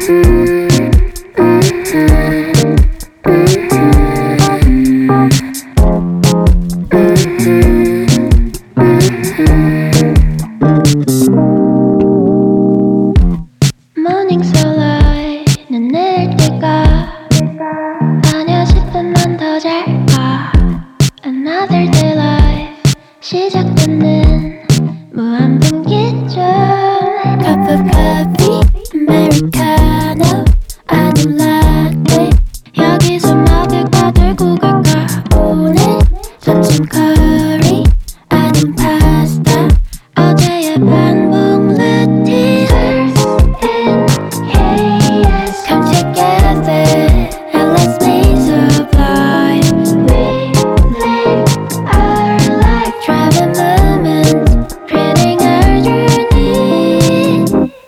Morning sunlight 눈 내릴 때가 아냐 싶은 난 더 잘까. Another day life 시작되는 무한분기점. Cup of coffee, Americano 아님 latte. 여기서 먹을까 들고 갈까. 오늘 점심 curry 아님 pasta. 어제의 반복 루틴. Come together and let's make some life. We live our life, driving moments, creating our journey.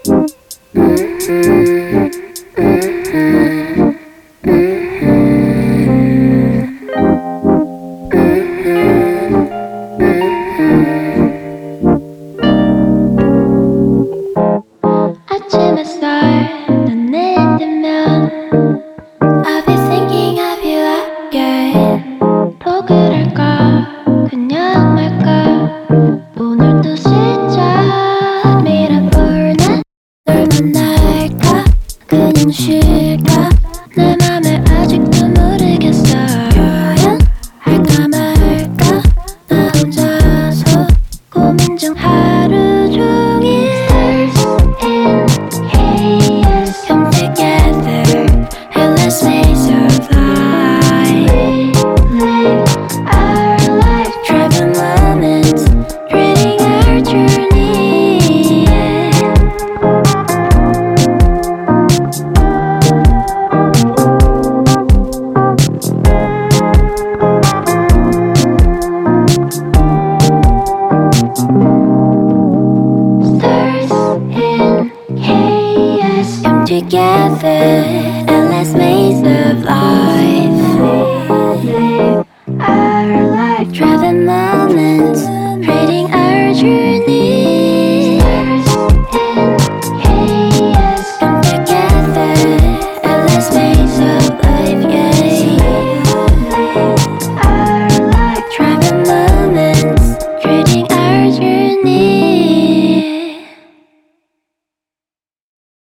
아침 햇살 눈 내리면 I'll be thinking of you again. 포기를 할까 그냥 말까. 오늘도 시작 밀어볼 날 만날까 그냥 쉴까. 내 맘을 아직도 모르겠어. 표현할까 말까. 나 혼자서 고민 중 하루 종일. Come together and let's make some life. We live our life, driving moments, creating our journey. Stars in chaos, come together and let's make some life.